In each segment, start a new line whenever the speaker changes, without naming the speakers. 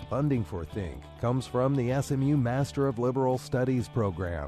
Funding for Think comes from the SMU Master of Liberal Studies program.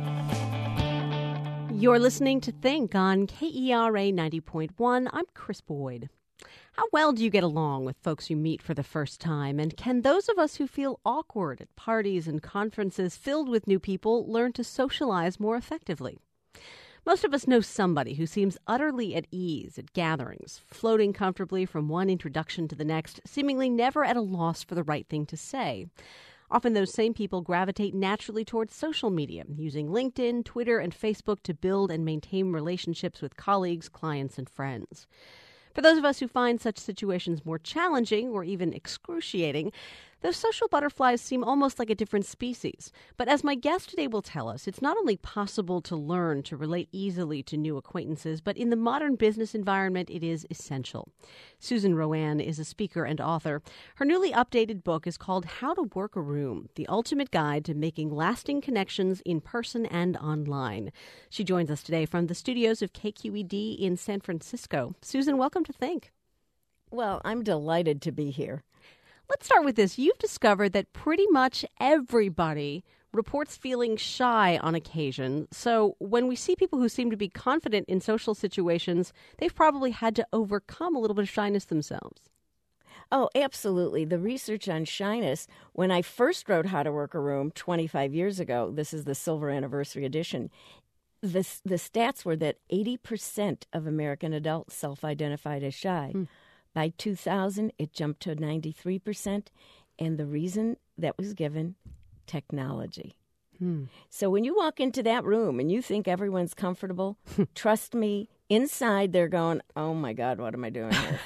You're listening to Think on KERA 90.1. I'm Chris Boyd. How well do you get along with folks you meet for the first time? And can those of us who feel awkward at parties and conferences filled with new people learn to socialize more effectively? Most of us know somebody who seems utterly at ease at gatherings, floating comfortably from one introduction to the next, seemingly never at a loss for the right thing to say. Often those same people gravitate naturally towards social media, using LinkedIn, Twitter, and Facebook to build and maintain relationships with colleagues, clients, and friends. For those of us who find such situations more challenging or even excruciating, those social butterflies seem almost like a different species. But as my guest today will tell us, it's not only possible to learn to relate easily to new acquaintances, but in the modern business environment, it is essential. Susan RoAne is a speaker and author. Her newly updated book is called How to Work a Room, the ultimate guide to making lasting connections in person and online. She joins us today from the studios of KQED in San Francisco. Susan, welcome to Think.
Well, I'm delighted to be here.
Let's start with this. You've discovered that pretty much everybody reports feeling shy on occasion. So when we see people who seem to be confident in social situations, they've probably had to overcome a little bit of shyness themselves.
Oh, absolutely. The research on shyness, when I first wrote How to Work a Room 25 years ago, this is the silver anniversary edition, the stats were that 80% of American adults self-identified as shy. By 2000, it jumped to 93%, and the reason that was given, technology. So when you walk into that room and you think everyone's comfortable, trust me, inside they're going, oh my God, what am I doing here?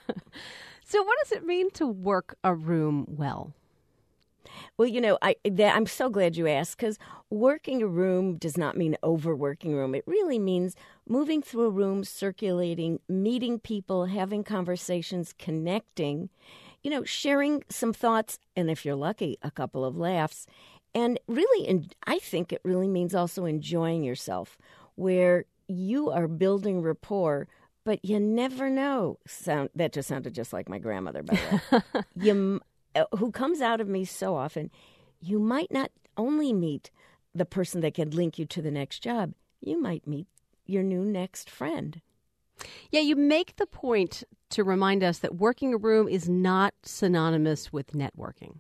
So what does it mean to work a room well?
Well, you know, I'm so glad you asked, because working a room does not mean overworking a room. It really means moving through a room, circulating, meeting people, having conversations, connecting, you know, sharing some thoughts, and if you're lucky, a couple of laughs. And really, I think it really means also enjoying yourself, where you are building rapport, but you never know. That just sounded just like my grandmother, by the way. Who comes out of me so often, you might not only meet the person that can link you to the next job, you might meet your new next friend.
Yeah, you make the point to remind us that working a room is not synonymous with networking.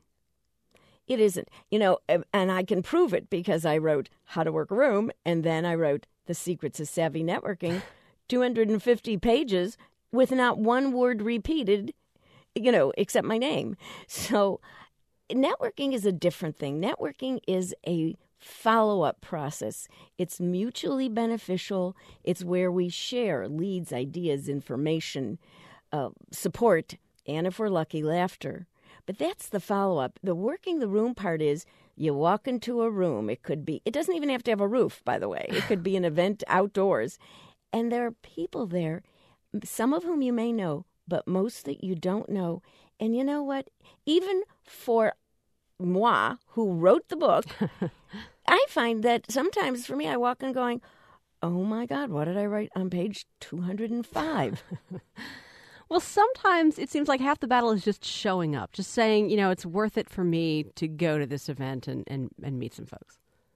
It isn't. You know, and I can prove it because I wrote How to Work a Room, and then I wrote The Secrets of Savvy Networking, 250 pages with not one word repeated, you know, except my name. So networking is a different thing. Networking is a follow-up process. It's mutually beneficial. It's where we share leads, ideas, information, support, and if we're lucky, laughter. But that's the follow-up. The working the room part is you walk into a room. It doesn't even have to have a roof, by the way. It could be an event outdoors. And there are people there, some of whom you may know, but most that you don't know. And you know what? Even for moi, who wrote the book, I find that sometimes for me, I walk in going, oh my God, what did I write on page 205?
Well, sometimes it seems like half the battle is just showing up, just saying, you know, it's worth it for me to go to this event and meet some folks.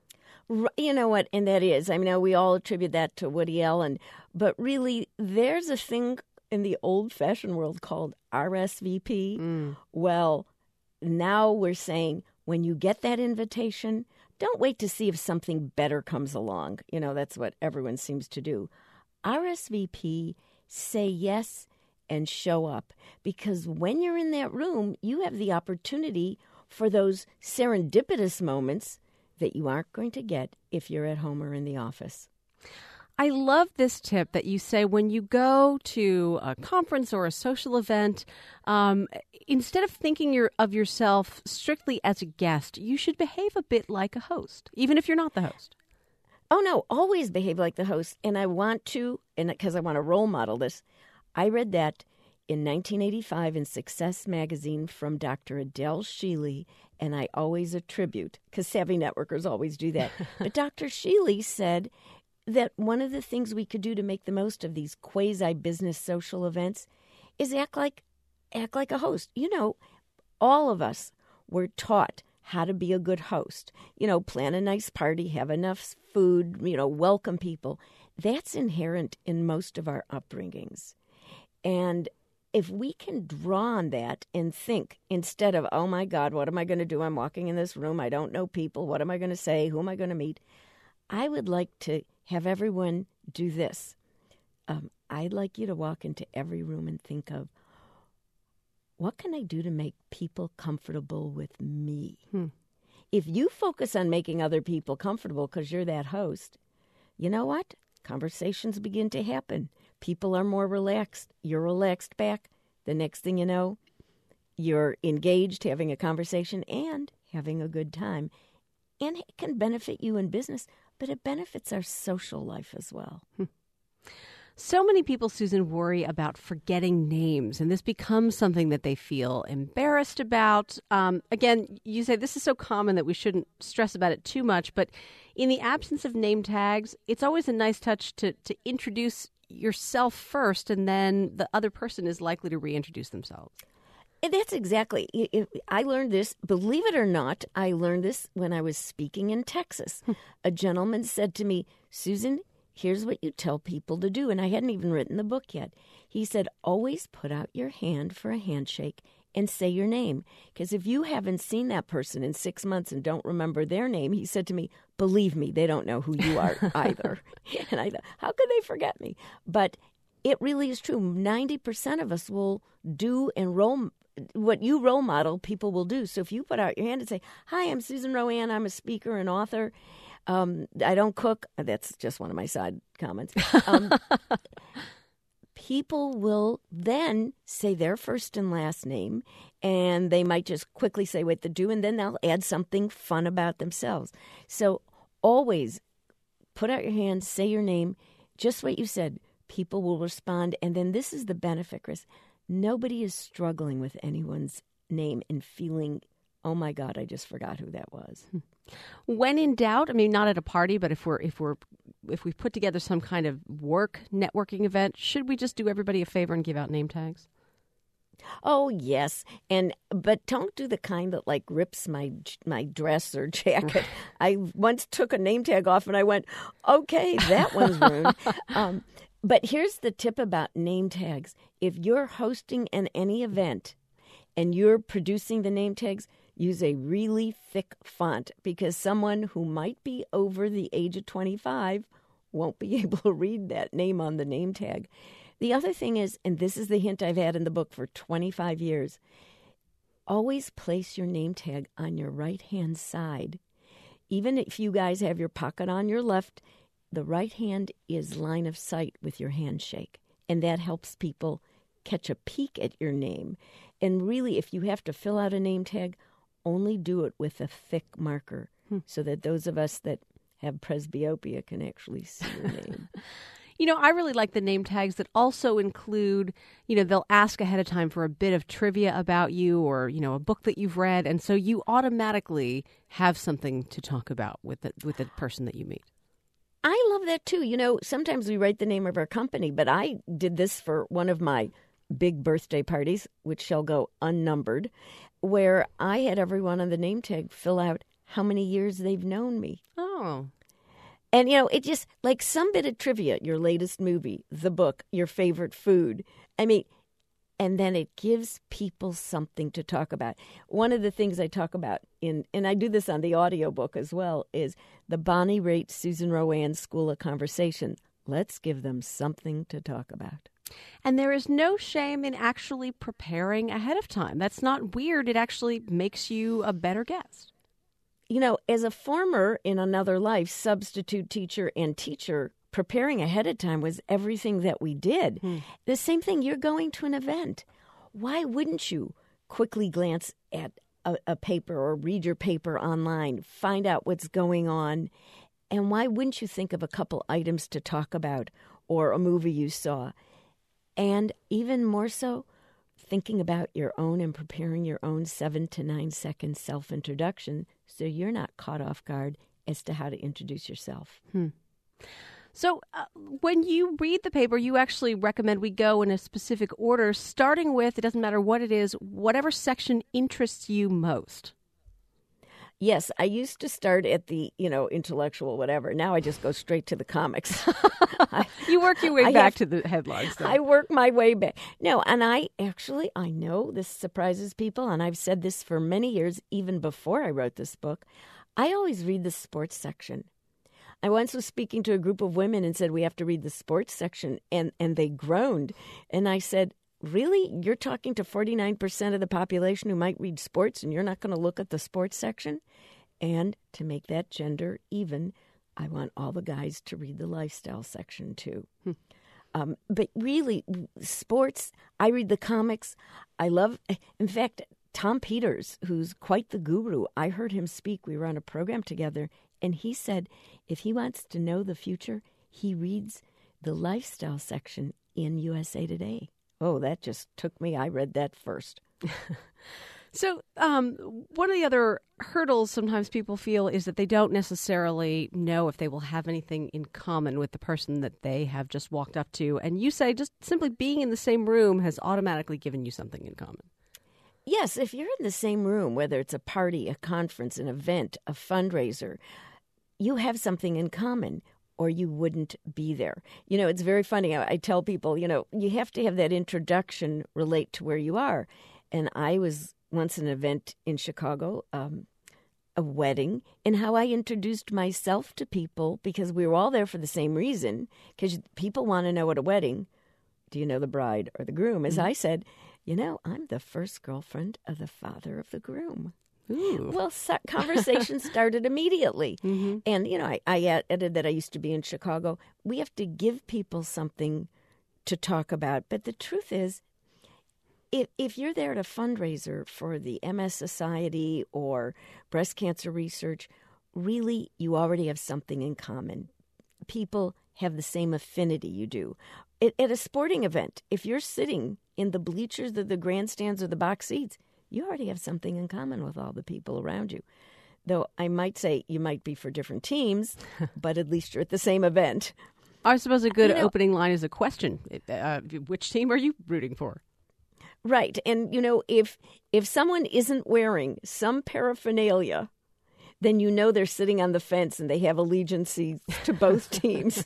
You know what? And that is, I mean, we all attribute that to Woody Allen, but really there's a thing in the old-fashioned world called RSVP. Well, now we're saying when you get that invitation, don't wait to see if something better comes along. You know, that's what everyone seems to do. RSVP, say yes and show up. Because when you're in that room, you have the opportunity for those serendipitous moments that you aren't going to get if you're at home or in the office.
I love this tip that you say when you go to a conference or a social event, instead of thinking of yourself strictly as a guest, you should behave a bit like a host, even if you're not the host.
Oh, no, always behave like the host. And I want to, and because I want to role model this, I read that in 1985 in Success magazine from Dr. Adele Sheely, and I always attribute, because savvy networkers always do that, but Dr. Sheely said that one of the things we could do to make the most of these quasi-business social events is act like a host. You know, all of us we're taught how to be a good host. Plan a nice party, have enough food, welcome people. That's inherent in most of our upbringings. And if we can draw on that and think, instead of, oh my God, what am I going to do? I'm walking in this room. I don't know people. What am I going to say? Who am I going to meet? I would like to have everyone do this. I'd like you to walk into every room and think of, what can I do to make people comfortable with me? If you focus on making other people comfortable because you're that host, you know what? Conversations begin to happen. People are more relaxed. You're relaxed back. The next thing you know, you're engaged, having a conversation, and having a good time. And it can benefit you in business, but it benefits our social life as well.
So many people, Susan, worry about forgetting names, and this becomes something that they feel embarrassed about. Again, you say this is so common that we shouldn't stress about it too much, but in the absence of name tags, it's always a nice touch to introduce yourself first, and then the other person is likely to reintroduce themselves.
And that's exactly. I learned this, believe it or not, I learned this when I was speaking in Texas. A gentleman said to me, Susan, here's what you tell people to do. And I hadn't even written the book yet. He said, always put out your hand for a handshake and say your name. Because if you haven't seen that person in 6 months and don't remember their name, he said to me, believe me, they don't know who you are either. And I thought, how could they forget me? But it really is true. 90% of us will do and what you role model, people will do. So if you put out your hand and say, hi, I'm Susan Rowan, I'm a speaker and author. I don't cook. That's just one of my side comments. People will then say their first and last name, and they might just quickly say what to do, and then they'll add something fun about themselves. So always put out your hand, say your name, just what you said. People will respond, and then this is the benefit, Chris. Nobody is struggling with anyone's name and feeling, oh my God, I just forgot who that was.
When in doubt, I mean, not at a party, but if we put together some kind of work networking event, should we just do everybody a favor and give out name tags?
Oh yes, but don't do the kind that like rips my dress or jacket. I once took a name tag off and I went, okay, that one's ruined. But here's the tip about name tags: if you're hosting any event and you're producing the name tags, use a really thick font, because someone who might be over the age of 25 won't be able to read that name on the name tag. The other thing is, and this is the hint I've had in the book for 25 years, always place your name tag on your right-hand side. Even if you guys have your pocket on your left, the right hand is line of sight with your handshake, and that helps people catch a peek at your name. And really, if you have to fill out a name tag, only do it with a thick marker so that those of us that have presbyopia can actually see your name.
You know, I really like the name tags that also include, they'll ask ahead of time for a bit of trivia about you or, a book that you've read. And so you automatically have something to talk about with the person that you meet.
I love that too. Sometimes we write the name of our company, but I did this for one of my big birthday parties, which shall go unnumbered, where I had everyone on the name tag fill out how many years they've known me.
Oh.
And, it just, like some bit of trivia, your latest movie, the book, your favorite food. I mean, and then it gives people something to talk about. One of the things I talk about and I do this on the audiobook as well, is the Bonnie Raitt Susan Rowan School of Conversation. Let's give them something to talk about.
And there is no shame in actually preparing ahead of time. That's not weird. It actually makes you a better guest.
As a former, in another life, substitute teacher and teacher, preparing ahead of time was everything that we did. The same thing, you're going to an event. Why wouldn't you quickly glance at a paper or read your paper online, find out what's going on? And why wouldn't you think of a couple items to talk about or a movie you saw? And even more so, thinking about your own and preparing your own 7 to 9 second self-introduction so you're not caught off guard as to how to introduce yourself.
So when you read the paper, you actually recommend we go in a specific order, starting with, it doesn't matter what it is, whatever section interests you most.
Yes, I used to start at the, intellectual whatever. Now I just go straight to the comics.
You work your way back to the headlines, though.
I work my way back. No, and I know this surprises people, and I've said this for many years, even before I wrote this book. I always read the sports section. I once was speaking to a group of women and said, we have to read the sports section, and they groaned. And I said, really? You're talking to 49% of the population who might read sports, and you're not going to look at the sports section? And to make that gender even, I want all the guys to read the lifestyle section, too. But really, sports, I read the comics. I love, in fact, Tom Peters, who's quite the guru, I heard him speak. We were on a program together, and he said if he wants to know the future, he reads the lifestyle section in USA Today. Oh, that just took me. I read that first.
So one of the other hurdles sometimes people feel is that they don't necessarily know if they will have anything in common with the person that they have just walked up to. And you say just simply being in the same room has automatically given you something in common.
Yes, if you're in the same room, whether it's a party, a conference, an event, a fundraiser, you have something in common, or you wouldn't be there. It's very funny. I tell people, you have to have that introduction relate to where you are. And I was once at an event in Chicago, a wedding, and how I introduced myself to people, because we were all there for the same reason, because people want to know at a wedding, do you know the bride or the groom? As I said, I'm the first girlfriend of the father of the groom.
Ooh.
Well, conversation started immediately. Mm-hmm. And, I added that I used to be in Chicago. We have to give people something to talk about. But the truth is, if you're there at a fundraiser for the MS Society or breast cancer research, really, you already have something in common. People have the same affinity you do. At a sporting event, if you're sitting in the bleachers, the grandstands, or the box seats, you already have something in common with all the people around you. Though I might say you might be for different teams, but at least you're at the same event.
I suppose a good opening line is a question. Which team are you rooting for?
Right. And, if someone isn't wearing some paraphernalia, then they're sitting on the fence and they have allegiances to both teams.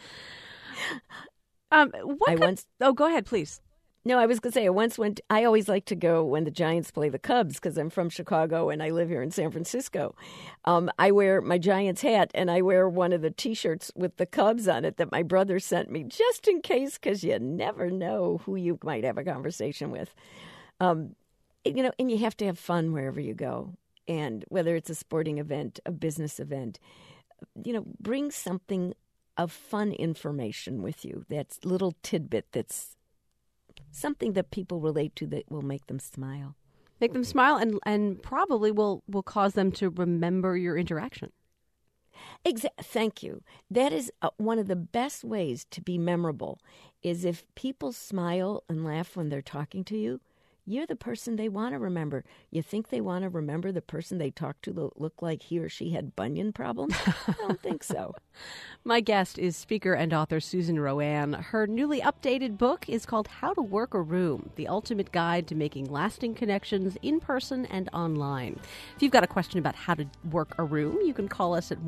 Go ahead, please.
No, I was going to say, I always like to go when the Giants play the Cubs, because I'm from Chicago and I live here in San Francisco. I wear my Giants hat, and I wear one of the T-shirts with the Cubs on it that my brother sent me, just in case, because you never know who you might have a conversation with. And you have to have fun wherever you go. And whether it's a sporting event, a business event, bring something of fun information with you. That's little tidbit that's something that people relate to that will make them smile.
Make them smile and probably will cause them to remember your interaction.
Thank you. That is one of the best ways to be memorable, is if people smile and laugh when they're talking to you, you're the person they want to remember. You think they want to remember the person they talked to that looked like he or she had bunion problems? I don't think so.
My guest is speaker and author Susan Roane. Her newly updated book is called How to Work a Room, the ultimate guide to making lasting connections in person and online. If you've got a question about how to work a room, you can call us at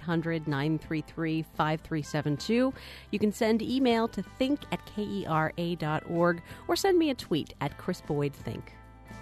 1-800-933-5372. You can send email to think@kera.org or send me a tweet at Chris Boyd Think.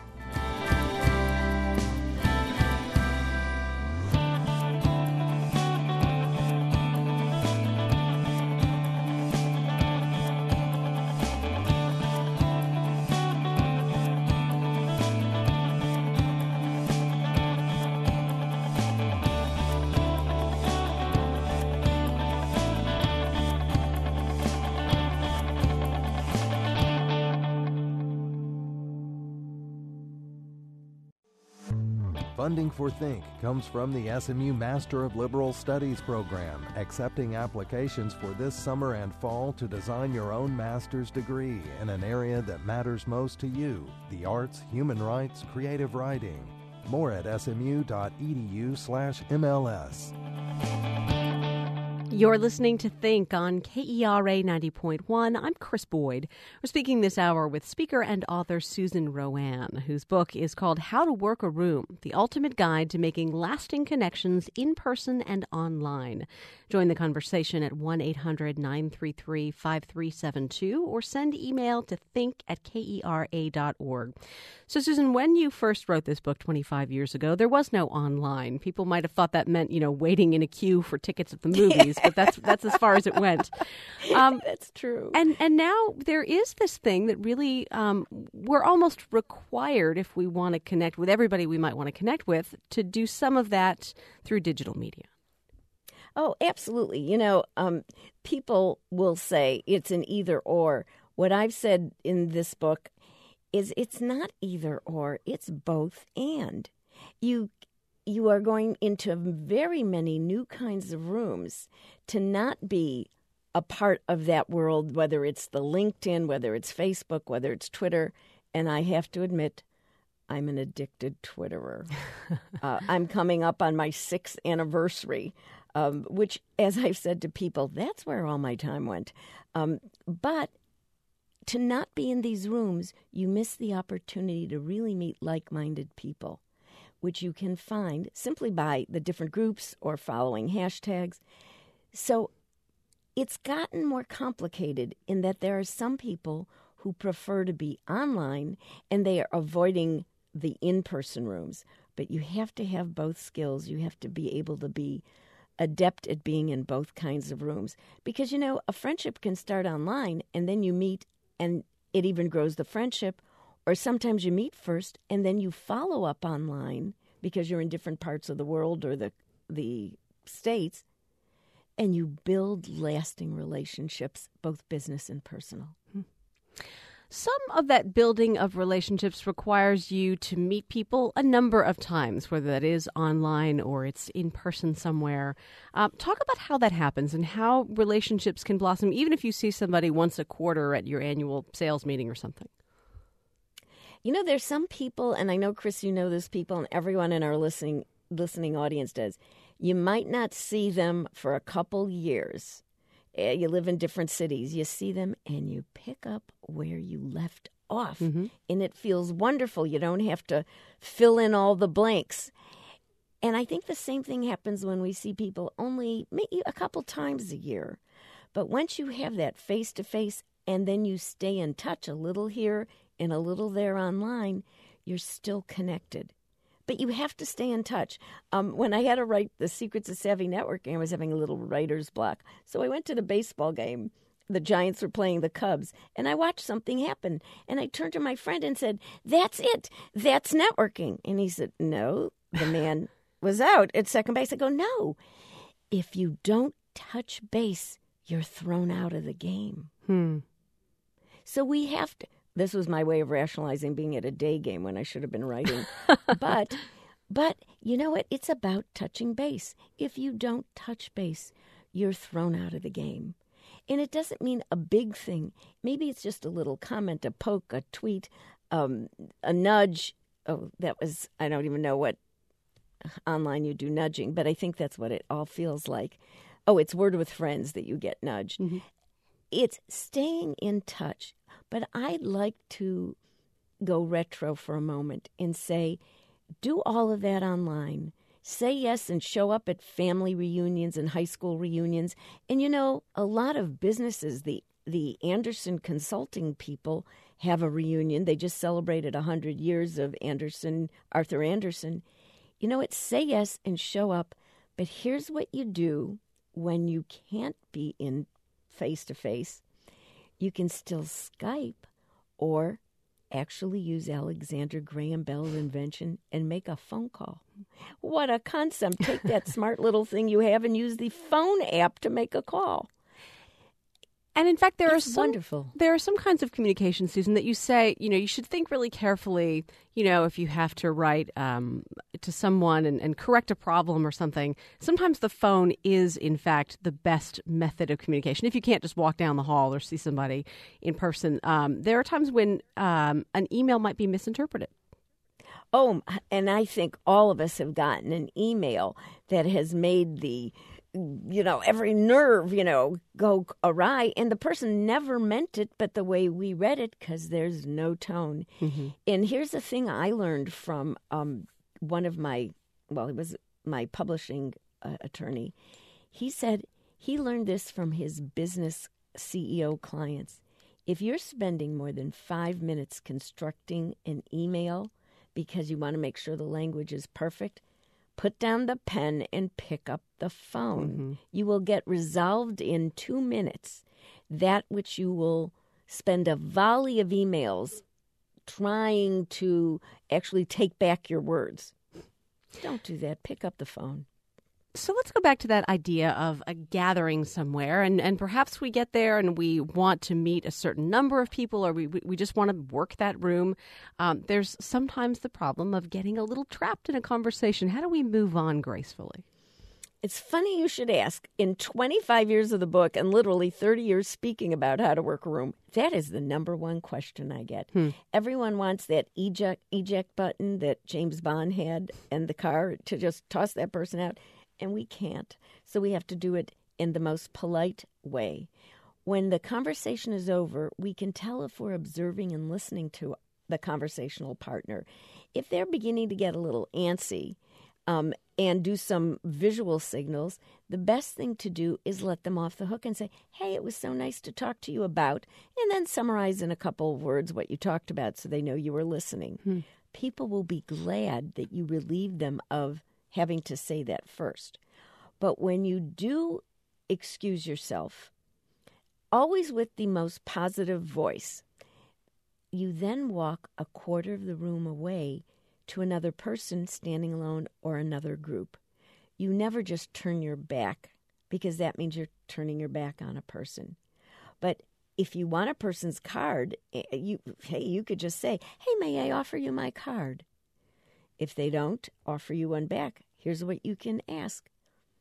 Funding for Think comes from the SMU Master of Liberal Studies program, accepting applications for this summer and fall to design your own master's degree in an area that matters most to you: the arts, human rights, creative writing. More at smu.edu/MLS.
You're listening to Think on KERA 90.1. I'm Chris Boyd. We're speaking this hour with speaker and author Susan RoAne, whose book is called How to Work a Room, the ultimate guide to making lasting connections in person and online. Join the conversation at 1-800-933-5372 or send email to think@kera.org. So, Susan, when you first wrote this book 25 years ago, there was no online. People might have thought that meant, waiting in a queue for tickets at the movies, but that's as far as it went.
That's true.
And now there is this thing that really we're almost required, if we want to connect with everybody we might want to connect with, to do some of that through digital media.
Oh, absolutely. People will say it's an either or. What I've said in this book is it's not either or, it's both and. You are going into very many new kinds of rooms to not be a part of that world, whether it's the LinkedIn, whether it's Facebook, whether it's Twitter. And I have to admit, I'm an addicted Twitterer. I'm coming up on my 6th anniversary, which, as I've said to people, that's where all my time went. But to not be in these rooms, you miss the opportunity to really meet like-minded people, which you can find simply by the different groups or following hashtags. So it's gotten more complicated in that there are some people who prefer to be online and they are avoiding the in-person rooms. But you have to have both skills. You have to be able to be adept at being in both kinds of rooms. Because, a friendship can start online and then you meet and it even grows the friendship. Or sometimes you meet first and then you follow up online because you're in different parts of the world or the states, and you build lasting relationships, both business and personal.
Some of that building of relationships requires you to meet people a number of times, whether that is online or it's in person somewhere. Talk about how that happens and how relationships can blossom, even if you see somebody once a quarter at your annual sales meeting or something.
There's some people, and I know, Chris, you know those people, and everyone in our listening audience does. You might not see them for a couple years. You live in different cities. You see them, and you pick up where you left off. Mm-hmm. And it feels wonderful. You don't have to fill in all the blanks. And I think the same thing happens when we see people only maybe a couple times a year. But once you have that face-to-face, and then you stay in touch a little here and a little there online, you're still connected. But you have to stay in touch. When I had to write The Secrets of Savvy Networking, I was having a little writer's block. So I went to the baseball game. The Giants were playing the Cubs, and I watched something happen. And I turned to my friend and said, "That's it. That's networking." And he said, "No, the man was out at second base." I go, "No. If you don't touch base, you're thrown out of the game." So we have to. This was my way of rationalizing being at a day game when I should have been writing. But you know what? It's about touching base. If you don't touch base, you're thrown out of the game. And it doesn't mean a big thing. Maybe it's just a little comment, a poke, a tweet, a nudge. Oh, I don't even know what online you do nudging, but I think that's what it all feels like. Oh, it's Word with Friends that you get nudged. Mm-hmm. It's staying in touch. But I'd like to go retro for a moment and say, do all of that online. Say yes and show up at family reunions and high school reunions. And, a lot of businesses, the Andersen Consulting people have a reunion. They just celebrated 100 years of Arthur Andersen. It's say yes and show up. But here's what you do when you can't be in face-to-face. You can still Skype or actually use Alexander Graham Bell's invention and make a phone call. What a concept. Take that smart little thing you have and use the phone app to make a call.
And in fact, there are some kinds of communication, Susan, that you say, you should think really carefully, if you have to write to someone and correct a problem or something. Sometimes the phone is, in fact, the best method of communication. If you can't just walk down the hall or see somebody in person, there are times when an email might be misinterpreted.
Oh, and I think all of us have gotten an email that has made the every nerve, go awry. And the person never meant it, but the way we read it, because there's no tone. Mm-hmm. And here's the thing I learned from one of he was my publishing attorney. He said he learned this from his business CEO clients. If you're spending more than 5 minutes constructing an email because you want to make sure the language is perfect, put down the pen and pick up the phone. Mm-hmm. You will get resolved in 2 minutes that which you will spend a volley of emails trying to actually take back your words. Don't do that. Pick up the phone.
So let's go back to that idea of a gathering somewhere, and perhaps we get there and we want to meet a certain number of people, or we just want to work that room. There's sometimes the problem of getting a little trapped in a conversation. How do we move on gracefully?
It's funny you should ask. In 25 years of the book and literally 30 years speaking about how to work a room, that is the number one question I get. Everyone wants that eject button that James Bond had in the car to just toss that person out. And we can't. So we have to do it in the most polite way. When the conversation is over, we can tell if we're observing and listening to the conversational partner. If they're beginning to get a little antsy and do some visual signals, the best thing to do is let them off the hook and say, hey, it was so nice to talk to you about, and then summarize in a couple of words what you talked about so they know you were listening. People will be glad that you relieved them of having to say that first. But when you do excuse yourself, always with the most positive voice, you then walk a quarter of the room away to another person standing alone or another group. You never just turn your back, because that means you're turning your back on a person. But if you want a person's card, you could just say, hey, may I offer you my card? If they don't offer you one back, here's what you can ask.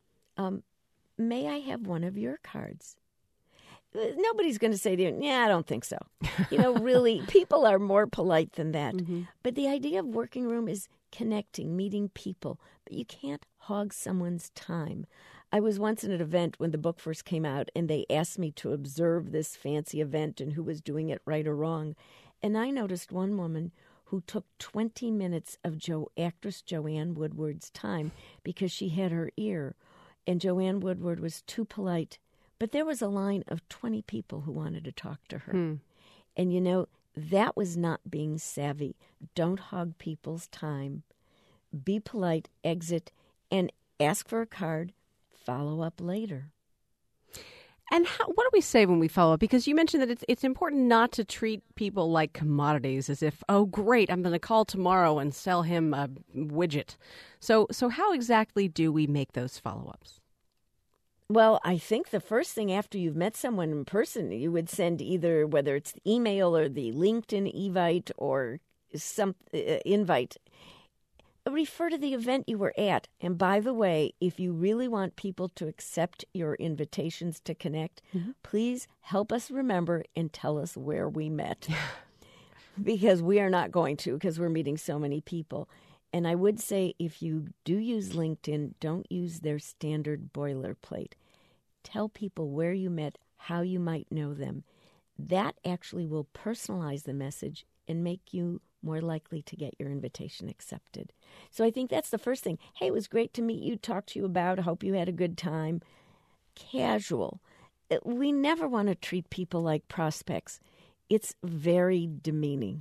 May I have one of your cards? Nobody's going to say to you, yeah, I don't think so. Really, people are more polite than that. Mm-hmm. But the idea of working room is connecting, meeting people. But you can't hog someone's time. I was once in an event when the book first came out, and they asked me to observe this fancy event and who was doing it right or wrong. And I noticed one woman who took 20 minutes of actress Joanne Woodward's time because she had her ear, and Joanne Woodward was too polite. But there was a line of 20 people who wanted to talk to her. And, that was not being savvy. Don't hog people's time. Be polite, exit, and ask for a card. Follow up later.
And what do we say when we follow up? Because you mentioned that it's important not to treat people like commodities, as if, oh, great, I'm going to call tomorrow and sell him a widget. So how exactly do we make those follow-ups?
Well, I think the first thing after you've met someone in person, you would send either, whether it's the email or the LinkedIn evite or some invite, refer to the event you were at. And by the way, if you really want people to accept your invitations to connect, please help us remember and tell us where we met. Because we are not going to, because we're meeting so many people. And I would say if you do use LinkedIn, don't use their standard boilerplate. Tell people where you met, how you might know them. That actually will personalize the message and make you more likely to get your invitation accepted. So I think that's the first thing. Hey, it was great to meet you, talk to you about, hope you had a good time. Casual. We never want to treat people like prospects. It's very demeaning.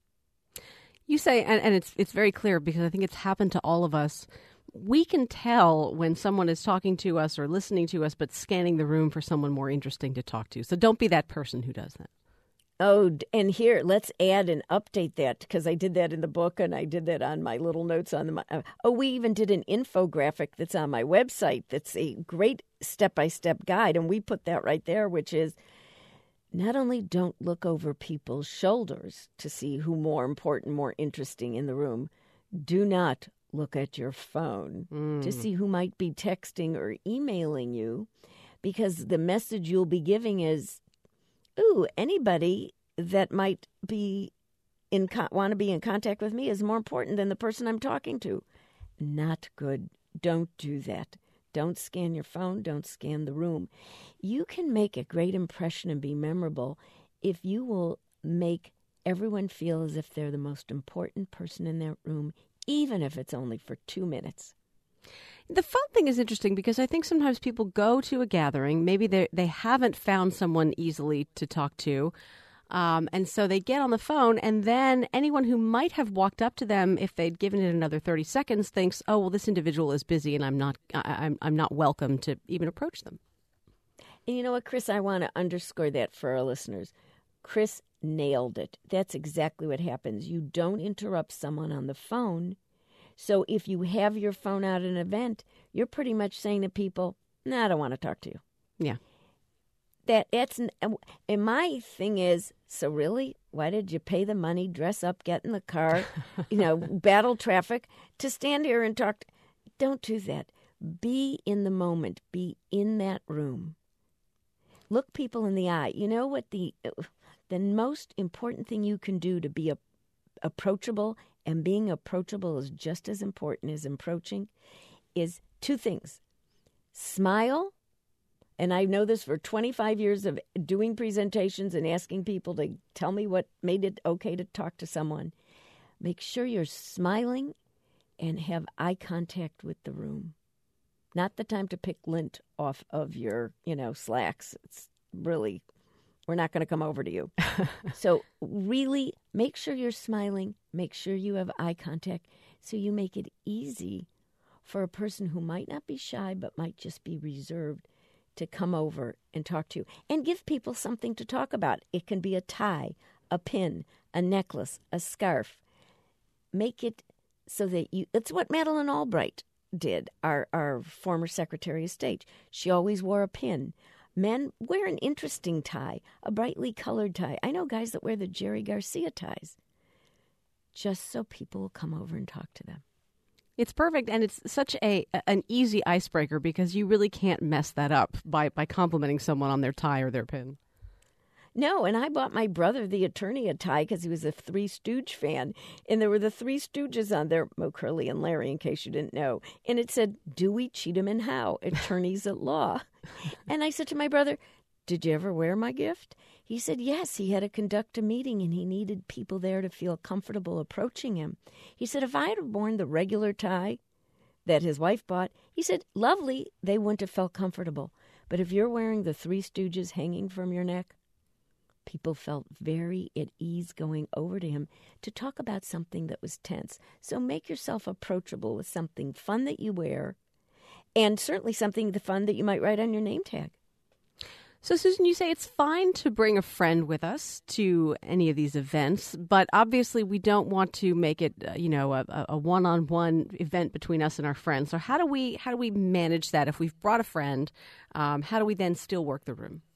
You say, and it's very clear because I think it's happened to all of us. We can tell when someone is talking to us or listening to us, but scanning the room for someone more interesting to talk to. So don't be that person who does that.
Oh, and here, let's add and update that, because I did that in the book and I did that on my little notes on the... we even did an infographic that's on my website that's a great step-by-step guide, and we put that right there, which is not only don't look over people's shoulders to see who more important, more interesting in the room, do not look at your phone to see who might be texting or emailing you, because the message you'll be giving is, ooh, anybody that might be want to be in contact with me is more important than the person I'm talking to. Not good. Don't do that. Don't scan your phone. Don't scan the room. You can make a great impression and be memorable if you will make everyone feel as if they're the most important person in that room, even if it's only for 2 minutes.
The phone thing is interesting because I think sometimes people go to a gathering, maybe they haven't found someone easily to talk to, and so they get on the phone, and then anyone who might have walked up to them, if they'd given it another 30 seconds, thinks, oh, well, this individual is busy, and I'm not welcome to even approach them.
And you know what, Chris, I want to underscore that for our listeners. Chris nailed it. That's exactly what happens. You don't interrupt someone on the phone. So if you have your phone out at an event, you're pretty much saying to people, I don't want to talk to you.
Yeah.
And my thing is, so really, why did you pay the money, dress up, get in the car, battle traffic to stand here and talk? Don't do that. Be in the moment. Be in that room. Look people in the eye. You know what the most important thing you can do to be approachable, and being approachable is just as important as approaching, is 2 things. Smile, and I know this for 25 years of doing presentations and asking people to tell me what made it okay to talk to someone. Make sure you're smiling and have eye contact with the room. Not the time to pick lint off of your, slacks. It's really, we're not going to come over to you. So really make sure you're smiling. Make sure you have eye contact so you make it easy for a person who might not be shy but might just be reserved to come over and talk to you. And give people something to talk about. It can be a tie, a pin, a necklace, a scarf. Make it so that it's what Madeleine Albright did, our former Secretary of State. She always wore a pin. Men wear an interesting tie, a brightly colored tie. I know guys that wear the Jerry Garcia ties, just so people will come over and talk to them.
It's perfect, and it's such an easy icebreaker because you really can't mess that up by complimenting someone on their tie or their pin.
No, and I bought my brother, the attorney, a tie because he was a Three Stooge fan. And there were the Three Stooges on there, Mo, Curly, and Larry, in case you didn't know. And it said, Dewey, Cheatham, and Howe, attorneys at law. And I said to my brother, did you ever wear my gift? He said, yes, he had to conduct a meeting and he needed people there to feel comfortable approaching him. He said, if I had worn the regular tie that his wife bought, he said, lovely, they wouldn't have felt comfortable. But if you're wearing the Three Stooges hanging from your neck, people felt very at ease going over to him to talk about something that was tense. So make yourself approachable with something fun that you wear, and certainly something fun that you might write on your name tag.
So, Susan, you say it's fine to bring a friend with us to any of these events, but obviously we don't want to make it, a one-on-one event between us and our friends. So how do we manage that? If we've brought a friend, how do we then still work the room?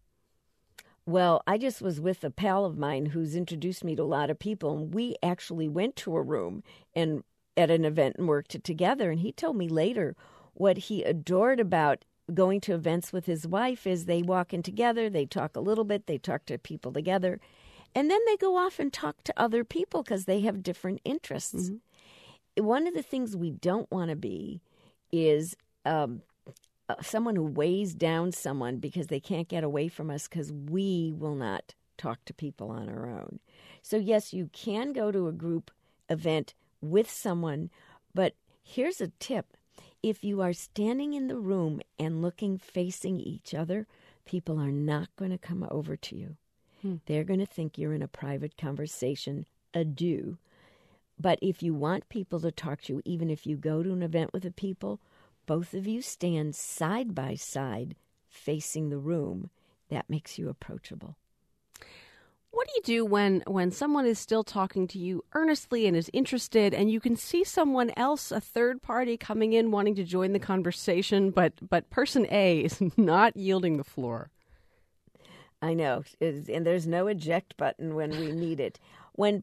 Well, I just was with a pal of mine who's introduced me to a lot of people, and we actually went to a room and at an event and worked it together. And he told me later what he adored about going to events with his wife is they walk in together, they talk a little bit, they talk to people together, and then they go off and talk to other people because they have different interests. Mm-hmm. One of the things we don't want to be is someone who weighs down someone because they can't get away from us because we will not talk to people on our own. So yes, you can go to a group event with someone, but here's a tip. If you are standing in the room and looking facing each other, people are not going to come over to you. They're going to think you're in a private conversation, adieu. But if you want people to talk to you, even if you go to an event with the people, both of you stand side by side facing the room. That makes you approachable.
What do you do when someone is still talking to you earnestly and is interested, and you can see someone else, a third party, coming in wanting to join the conversation, but person A is not yielding the floor?
I know, and there's no eject button when we need it. When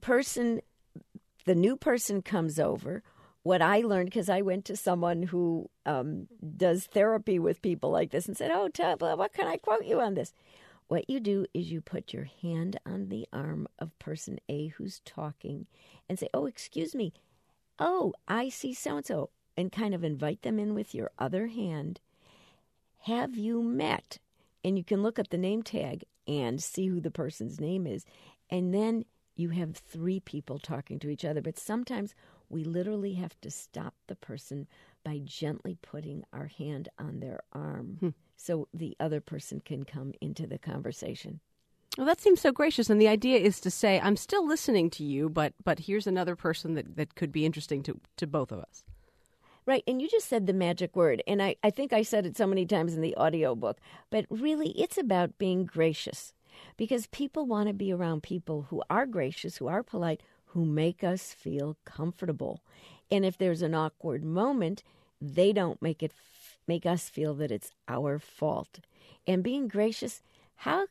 the new person comes over, what I learned, because I went to someone who does therapy with people like this and said, what can I quote you on this? What you do is you put your hand on the arm of person A who's talking and say, oh, excuse me. Oh, I see so-and-so. and kind of invite them in with your other hand. Have you met? And you can look up the name tag and see who the person's name is. And then you have 3 people talking to each other. But sometimes we literally have to stop the person by gently putting our hand on their arm so the other person can come into the conversation.
Well, that seems so gracious. And the idea is to say, I'm still listening to you, but here's another person that could be interesting to both of us.
Right, and you just said the magic word, and I think I said it so many times in the audiobook, but really it's about being gracious, because people want to be around people who are gracious, who are polite, who make us feel comfortable. And if there's an awkward moment, they don't make us feel that it's our fault. And being gracious, how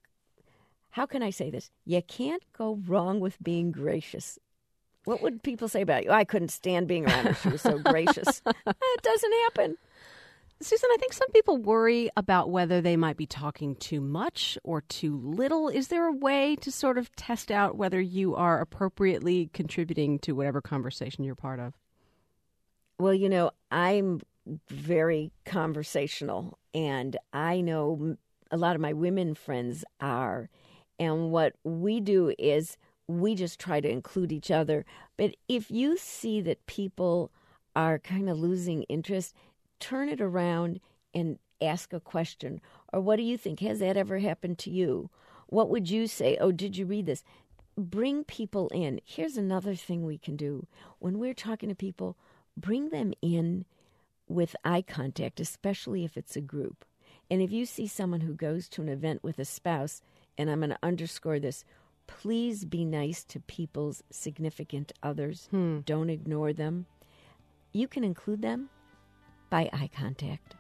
can I say this? You can't go wrong with being gracious. What would people say about you? I couldn't stand being around her. She was so gracious. It doesn't happen.
Susan, I think some people worry about whether they might be talking too much or too little. Is there a way to sort of test out whether you are appropriately contributing to whatever conversation you're part of?
Well, I'm very conversational, and I know a lot of my women friends are. And what we do is we just try to include each other. But if you see that people are kind of losing interest, turn it around and ask a question. Or what do you think? Has that ever happened to you? What would you say? Oh, did you read this? Bring people in. Here's another thing we can do. When we're talking to people, bring them in with eye contact, especially if it's a group. And if you see someone who goes to an event with a spouse, and I'm going to underscore this, please be nice to people's significant others. Don't ignore them. You can include them by eye contact.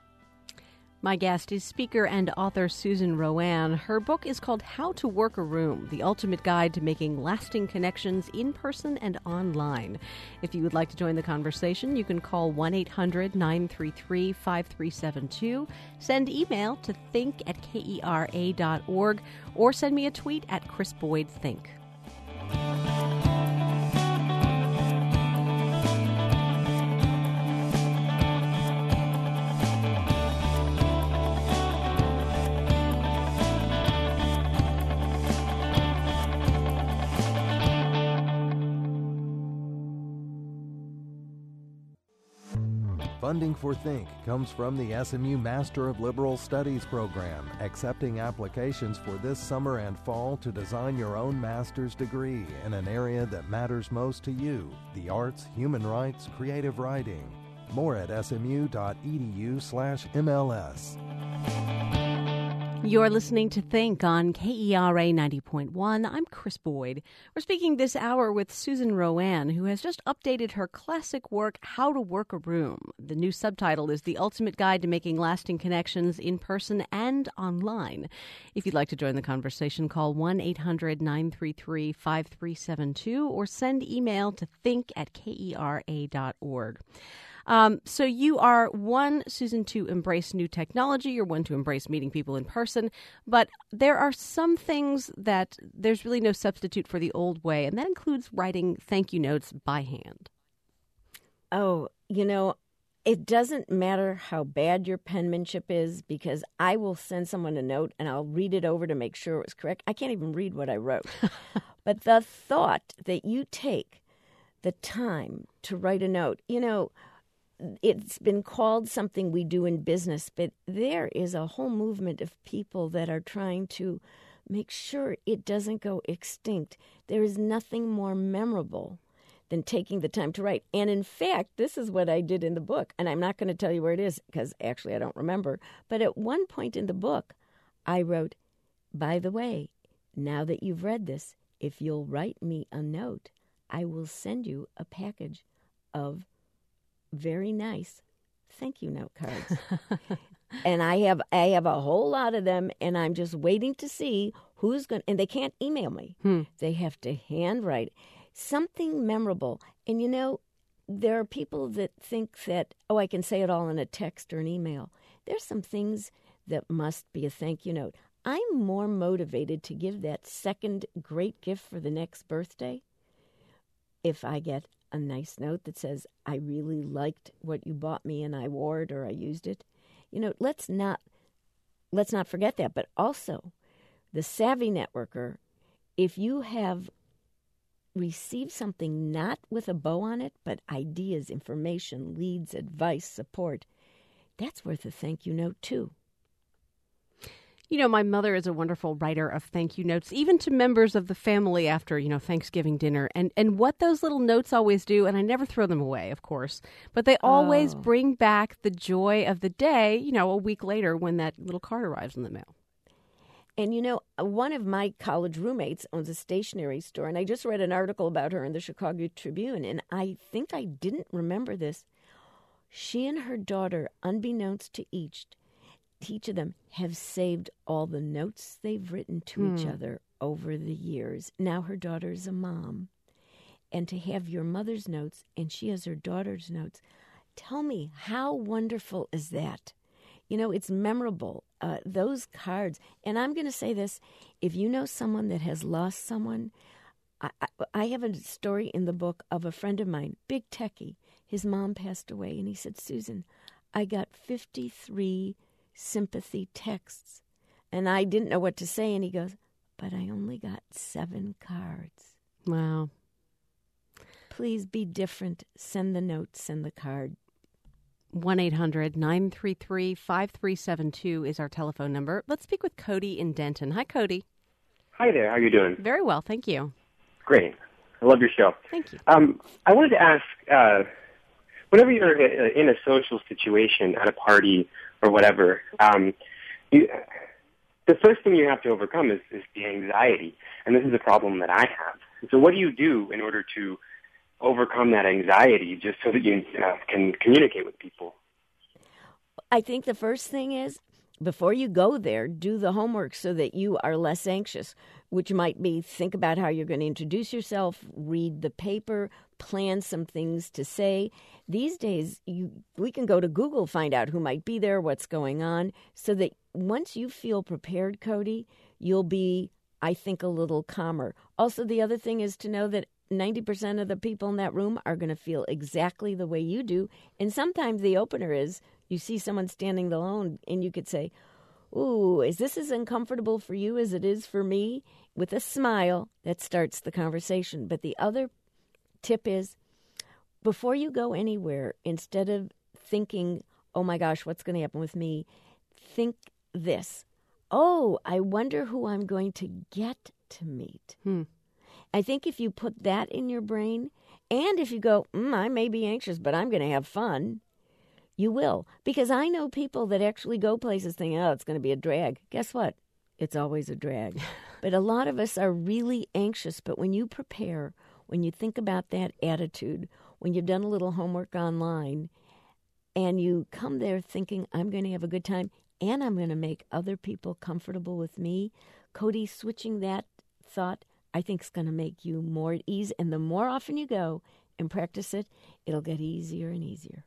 My guest is speaker and author Susan RoAne. Her book is called How to Work a Room, The Ultimate Guide to Making Lasting Connections in Person and Online. If you would like to join the conversation, you can call 1-800-933-5372, send email to think@kera.org, or send me a tweet at Chris Boyd Think.
Funding for Think comes from the SMU Master of Liberal Studies program, accepting applications for this summer and fall to design your own master's degree in an area that matters most to you: the arts, human rights, creative writing. More at smu.edu/MLS.
You're listening to Think on KERA 90.1. I'm Chris Boyd. We're speaking this hour with Susan RoAne, who has just updated her classic work, How to Work a Room. The new subtitle is The Ultimate Guide to Making Lasting Connections in Person and Online. If you'd like to join the conversation, call 1-800-933-5372 or send email to think@kera.org. So you are one, Susan, to embrace new technology. You're one to embrace meeting people in person. But there are some things that there's really no substitute for the old way, and that includes writing thank you notes by hand.
Oh, it doesn't matter how bad your penmanship is, because I will send someone a note and I'll read it over to make sure it was correct. I can't even read what I wrote. But the thought that you take the time to write a note, it's been called something we do in business, but there is a whole movement of people that are trying to make sure it doesn't go extinct. There is nothing more memorable than taking the time to write. And in fact, this is what I did in the book, and I'm not going to tell you where it is because actually I don't remember. But at one point in the book, I wrote, by the way, now that you've read this, if you'll write me a note, I will send you a package of very nice thank you note cards. And I have a whole lot of them, and I'm just waiting to see who's going to, and they can't email me. They have to handwrite something memorable. And there are people that think that, I can say it all in a text or an email. There's some things that must be a thank you note. I'm more motivated to give that second great gift for the next birthday if I get a nice note that says, I really liked what you bought me and I wore it or I used it. Let's not forget that. But also, the savvy networker, if you have received something not with a bow on it, but ideas, information, leads, advice, support, that's worth a thank you note too.
My mother is a wonderful writer of thank you notes, even to members of the family after, Thanksgiving dinner. And what those little notes always do, and I never throw them away, of course, but they always bring back the joy of the day, a week later when that little card arrives in the mail.
And, one of my college roommates owns a stationery store, and I just read an article about her in the Chicago Tribune, and I think I didn't remember this. She and her daughter, unbeknownst to each of them, have saved all the notes they've written to each other over the years. Now her daughter's a mom. And to have your mother's notes, and she has her daughter's notes, tell me, how wonderful is that? It's memorable. Those cards. And I'm going to say this. If you know someone that has lost someone, I have a story in the book of a friend of mine, big techie. His mom passed away, and he said, Susan, I got 53 sympathy texts. And I didn't know what to say, and he goes, but I only got 7 cards.
Wow.
Please be different. Send the note, send the card.
1-800-933-5372 is our telephone number. Let's speak with Cody in Denton. Hi, Cody.
Hi there. How are you doing?
Very well, thank you.
Great. I love your show.
Thank you.
I wanted to ask, whenever you're in a social situation at a party or whatever, the first thing you have to overcome is the anxiety. And this is a problem that I have. So what do you do in order to overcome that anxiety just so that you can communicate with people?
I think the first thing is, before you go there, do the homework so that you are less anxious, which might be think about how you're going to introduce yourself, read the paper, plan some things to say. These days, we can go to Google, find out who might be there, what's going on, so that once you feel prepared, Cody, you'll be, I think, a little calmer. Also, the other thing is to know that 90% of the people in that room are going to feel exactly the way you do. And sometimes the opener is you see someone standing alone and you could say, ooh, is this as uncomfortable for you as it is for me? With a smile, that starts the conversation. But the other tip is, before you go anywhere, instead of thinking, oh my gosh, what's going to happen with me? Think this. Oh, I wonder who I'm going to get to meet. I think if you put that in your brain, and if you go, I may be anxious, but I'm going to have fun, you will. Because I know people that actually go places thinking, oh, it's going to be a drag. Guess what? It's always a drag. But a lot of us are really anxious. But when you prepare, when you think about that attitude, when you've done a little homework online, and you come there thinking, I'm going to have a good time, and I'm going to make other people comfortable with me, Cody, switching that thought, I think is going to make you more at ease. And the more often you go and practice it, it'll get easier and easier.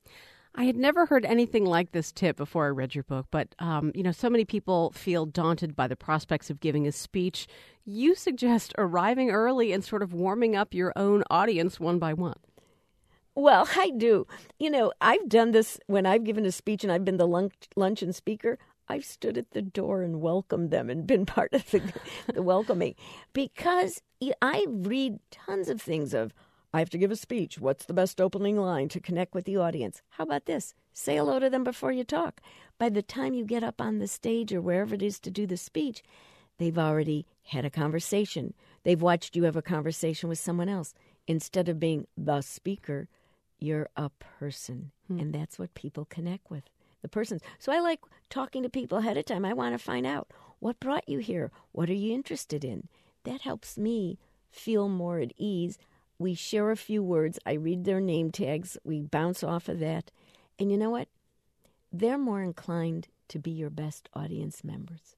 I had never heard anything like this tip before I read your book, but, so many people feel daunted by the prospects of giving a speech. You suggest arriving early and sort of warming up your own audience one by one.
Well, I do. I've done this when I've given a speech and I've been the luncheon speaker. I've stood at the door and welcomed them and been part of the welcoming, because I read tons of things of, I have to give a speech. What's the best opening line to connect with the audience? How about this? Say hello to them before you talk. By the time you get up on the stage or wherever it is to do the speech, they've already had a conversation. They've watched you have a conversation with someone else. Instead of being the speaker, you're a person, and that's what people connect with. The persons. So I like talking to people ahead of time. I want to find out, what brought you here? What are you interested in? That helps me feel more at ease. We share a few words. I read their name tags. We bounce off of that. And you know what? They're more inclined to be your best audience members.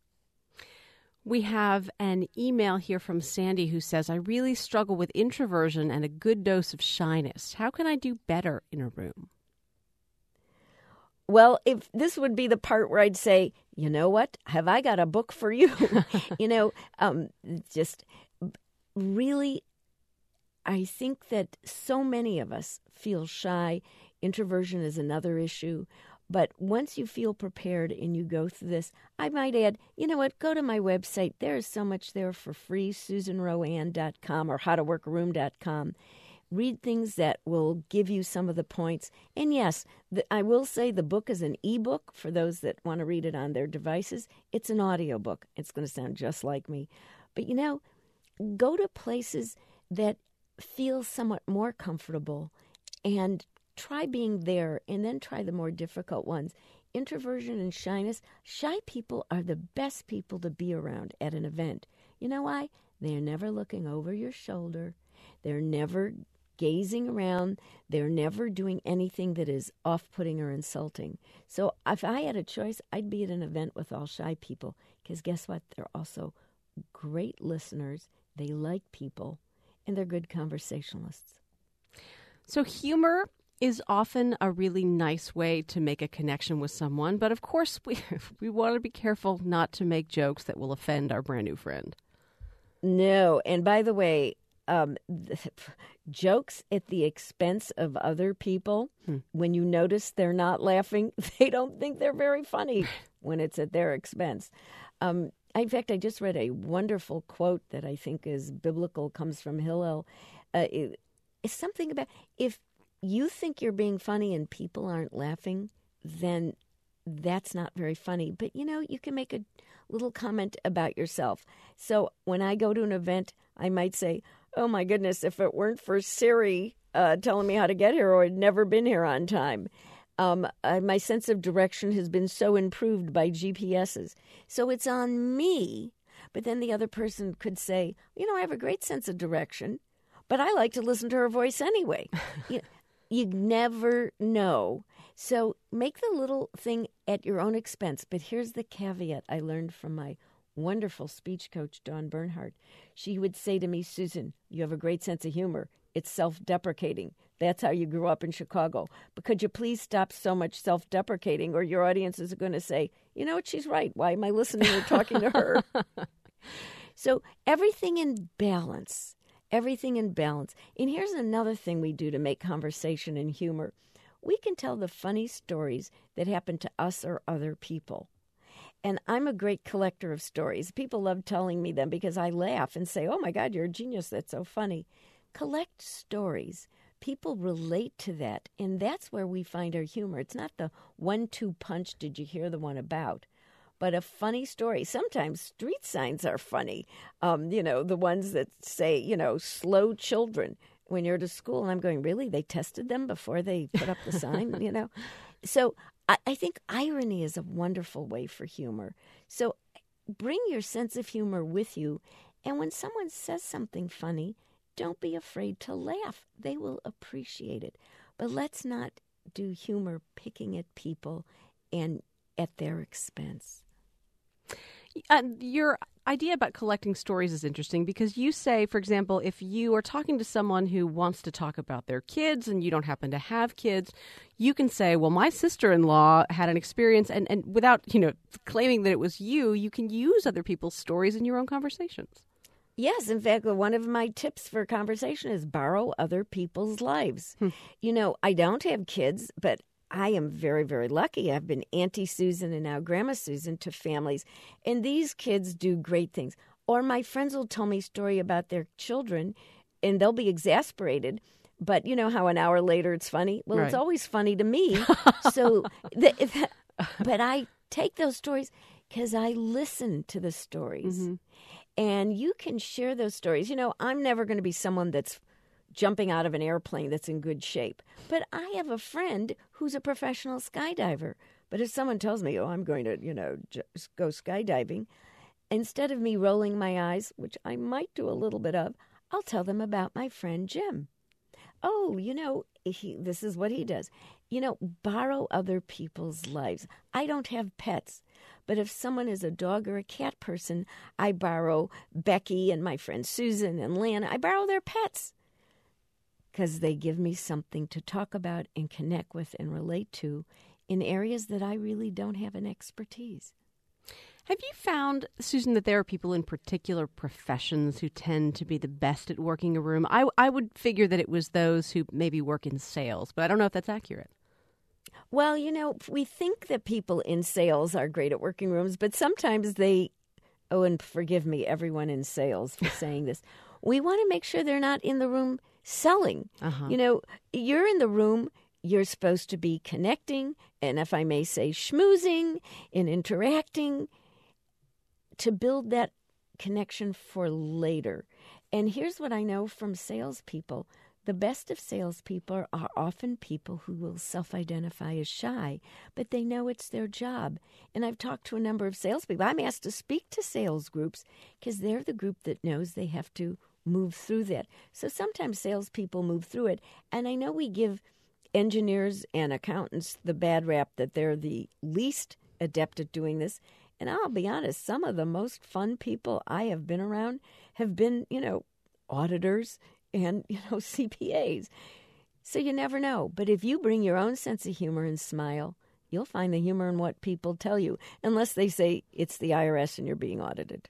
We have an email here from Sandy who says, I really struggle with introversion and a good dose of shyness. How can I do better in a room?
Well, if this would be the part where I'd say, you know what? Have I got a book for you? Just really I think that so many of us feel shy. Introversion is another issue. But once you feel prepared and you go through this, I might add, you know what, go to my website. There is so much there for free, SusanRoanne.com or howtoworkaroom.com. Read things that will give you some of the points. And yes, I will say the book is an ebook for those that want to read it on their devices. It's an audiobook. It's going to sound just like me. But, you know, go to places that feel somewhat more comfortable and try being there, and then try the more difficult ones. Introversion and shyness. Shy people are the best people to be around at an event. You know why? They're never looking over your shoulder. They're never gazing around. They're never doing anything that is off-putting or insulting. So if I had a choice, I'd be at an event with all shy people, because guess what? They're also great listeners. They like people, and they're good conversationalists.
So humor is often a really nice way to make a connection with someone. But of course, we want to be careful not to make jokes that will offend our brand new friend.
No. And by the way, jokes at the expense of other people, when you notice they're not laughing, they don't think they're very funny when it's at their expense. In fact, I just read a wonderful quote that I think is biblical, comes from Hillel. It's something about, if you think you're being funny and people aren't laughing, then that's not very funny. But, you know, you can make a little comment about yourself. So when I go to an event, I might say, oh, my goodness, if it weren't for Siri telling me how to get here, or I'd never been here on time. My sense of direction has been so improved by GPSs. So it's on me. But then the other person could say, you know, I have a great sense of direction, but I like to listen to her voice anyway. You never know. So make the little thing at your own expense. But here's the caveat I learned from my wonderful speech coach, Dawn Bernhardt. She would say to me, Susan, you have a great sense of humor. It's self-deprecating. That's how you grew up in Chicago. But could you please stop so much self-deprecating, or your audience is going to say, you know what, she's right. Why am I listening or talking to her? So everything in balance. Everything in balance. And here's another thing we do to make conversation and humor. We can tell the funny stories that happen to us or other people. And I'm a great collector of stories. People love telling me them because I laugh and say, oh, my God, you're a genius. That's so funny. Collect stories. People relate to that, and that's where we find our humor. It's not the 1-2 punch, did you hear the one about? But a funny story. Sometimes street signs are funny. You know, the ones that say, you know, slow children when you're at school. And I'm going, really? They tested them before they put up the sign, you know? So I think irony is a wonderful way for humor. So bring your sense of humor with you. And when someone says something funny, don't be afraid to laugh. They will appreciate it. But let's not do humor picking at people and at their expense.
Your idea about collecting stories is interesting because you say, for example, if you are talking to someone who wants to talk about their kids and you don't happen to have kids, you can say, well, my sister-in-law had an experience, and without, you know, claiming that it was you, you can use other people's stories in your own conversations.
Yes, in fact, one of my tips for conversation is borrow other people's lives. You know, I don't have kids, but I am very, very lucky. I've been Auntie Susan and now Grandma Susan to families, and these kids do great things. Or my friends will tell me a story about their children, and they'll be exasperated. But you know how an hour later it's funny? Well, It's always funny to me. So, but I take those stories because I listen to the stories. Mm-hmm. And you can share those stories. You know, I'm never going to be someone that's jumping out of an airplane that's in good shape. But I have a friend who's a professional skydiver. But if someone tells me, oh, I'm going to, you know, just go skydiving, instead of me rolling my eyes, which I might do a little bit of, I'll tell them about my friend Jim. Oh, you know, this is what he does. You know, borrow other people's lives. I don't have pets. But if someone is a dog or a cat person, I borrow Becky and my friend Susan and Lana. I borrow their pets because they give me something to talk about and connect with and relate to in areas that I really don't have an expertise.
Have you found, Susan, that there are people in particular professions who tend to be the best at working a room? I would figure that it was those who maybe work in sales, but I don't know if that's accurate.
Well, we think that people in sales are great at working rooms, but sometimes and forgive me, everyone in sales for saying this, we want to make sure they're not in the room selling. You're in the room, you're supposed to be connecting, and if I may say, schmoozing and interacting to build that connection for later. And here's what I know from salespeople. The best of salespeople are often people who will self-identify as shy, but they know it's their job. And I've talked to a number of salespeople. I'm asked to speak to sales groups because they're the group that knows they have to move through that. So sometimes salespeople move through it. And I know we give engineers and accountants the bad rap that they're the least adept at doing this. And I'll be honest, some of the most fun people I have been around have been, auditors and, CPAs. So you never know. But if you bring your own sense of humor and smile, you'll find the humor in what people tell you, unless they say it's the IRS and you're being audited.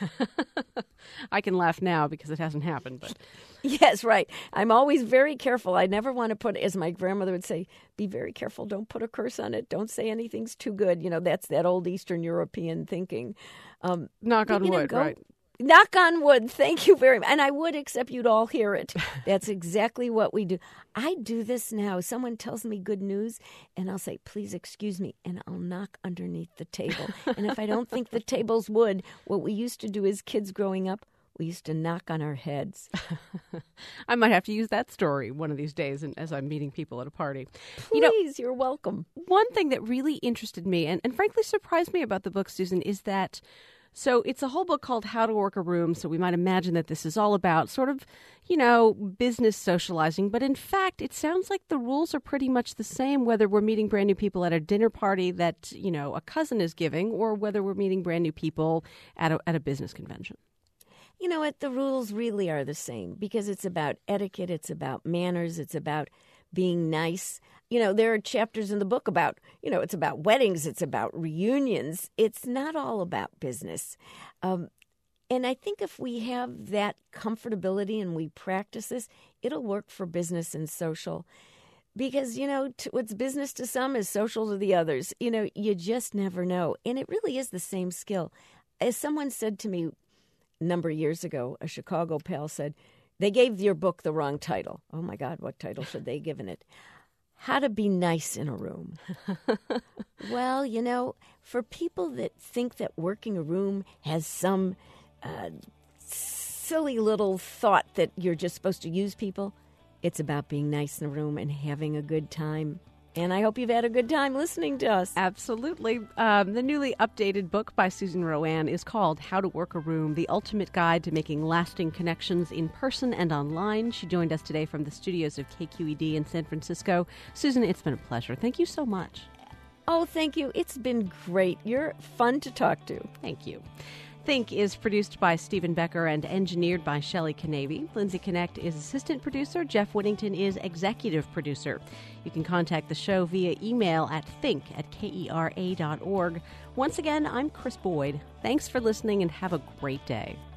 I can laugh now because it hasn't happened, but
yes, right. I'm always very careful. I never want to put, as my grandmother would say, be very careful. Don't put a curse on it. Don't say anything's too good. That's that old Eastern European thinking.
Knock on wood, right?
Knock on wood. Thank you very much. And I would, except you'd all hear it. That's exactly what we do. I do this now. Someone tells me good news, and I'll say, please excuse me, and I'll knock underneath the table. And if I don't think the table's wood, what we used to do as kids growing up, we used to knock on our heads.
I might have to use that story one of these days as I'm meeting people at a party.
Please, you're welcome.
One thing that really interested me and frankly surprised me about the book, Susan, is that so it's a whole book called How to Work a Room, so we might imagine that this is all about sort of, business socializing. But in fact, it sounds like the rules are pretty much the same, whether we're meeting brand new people at a dinner party that, a cousin is giving or whether we're meeting brand new people at a business convention.
You know what? The rules really are the same because it's about etiquette, it's about manners, it's about being nice. There are chapters in the book about, it's about weddings, it's about reunions. It's not all about business. And I think if we have that comfortability and we practice this, it'll work for business and social. Because, what's business to some is social to the others. You just never know. And it really is the same skill. As someone said to me a number of years ago, a Chicago pal said, they gave your book the wrong title. Oh, my God, what title should they have given it? How to Be Nice in a Room. Well, for people that think that working a room has some silly little thought that you're just supposed to use people, it's about being nice in a room and having a good time. And I hope you've had a good time listening to us.
Absolutely. The newly updated book by Susan Rowan is called How to Work a Room, The Ultimate Guide to Making Lasting Connections in Person and Online. She joined us today from the studios of KQED in San Francisco. Susan, it's been a pleasure. Thank you so much.
Oh, thank you. It's been great. You're fun to talk to.
Thank you. Think is produced by Stephen Becker and engineered by Shelley Canavy. Lindsay Connect is assistant producer. Jeff Whittington is executive producer. You can contact the show via email at think@kera.org. Once again, I'm Chris Boyd. Thanks for listening and have a great day.